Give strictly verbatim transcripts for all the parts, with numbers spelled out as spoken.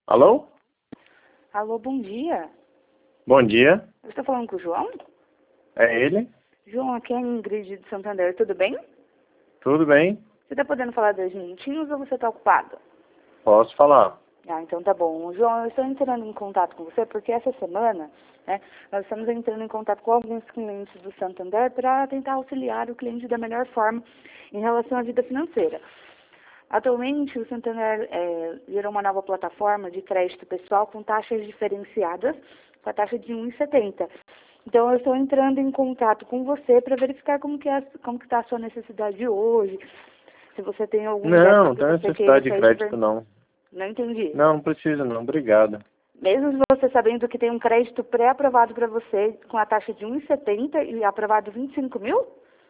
Alô? Alô, bom dia. Bom dia. Eu estou falando com o João? É ele? João, aqui é a Ingrid de Santander, tudo bem? Tudo bem? Você está podendo falar dois minutinhos ou você está ocupado? Posso falar. Ah, então tá bom. João, eu estou entrando em contato com você porque essa semana, né, nós estamos entrando em contato com alguns clientes do Santander para tentar auxiliar o cliente da melhor forma em relação à vida financeira. Atualmente, o Santander é, gerou uma nova plataforma de crédito pessoal com taxas diferenciadas, com a taxa de um vírgula setenta. Então, eu estou entrando em contato com você para verificar como que é, como que está a sua necessidade hoje, se você tem algum Não, não débito que tenho você queira necessidade de sair de crédito, ver... não. Não entendi. Não, não precisa, não. Obrigado. Mesmo você sabendo que tem um crédito pré-aprovado para você com a taxa de um vírgula setenta e aprovado vinte e cinco mil?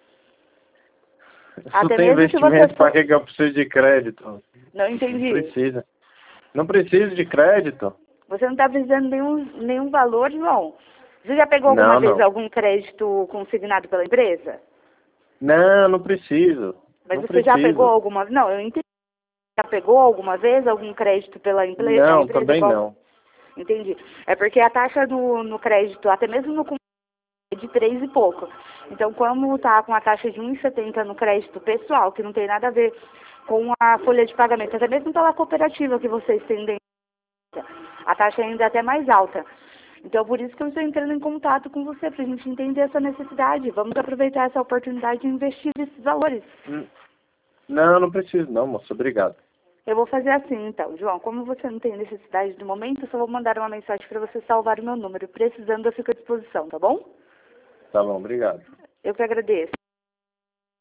Se Até tem mesmo se você investimento, para for... que que eu preciso de crédito? Não Não entendi. precisa. Não preciso de crédito? Você não está precisando de nenhum, nenhum valor, João. Você já pegou alguma Não, vez não. algum crédito consignado pela empresa? Não, não preciso. Mas Não você já pegou preciso. alguma... Não, eu entendi. Já pegou alguma vez algum crédito pela emple- a Não, empresa? também Qual... não. Entendi. É porque a taxa no, no crédito, até mesmo no é de três e pouco. Então, como está com a taxa de um vírgula setenta no crédito pessoal, que não tem nada a ver com a folha de pagamento, até mesmo pela cooperativa que vocês têm dentro, a taxa ainda é até mais alta. Então, por isso que eu estou entrando em contato com você, para a gente entender essa necessidade. Vamos aproveitar essa oportunidade de investir esses valores. Hum, Não, não preciso, não, moço. Obrigado. Eu vou fazer assim, então. João, como você não tem necessidade do momento, eu só vou mandar uma mensagem para você salvar o meu número. Precisando, eu fico à disposição, tá bom? Tá bom, obrigado. Eu que agradeço.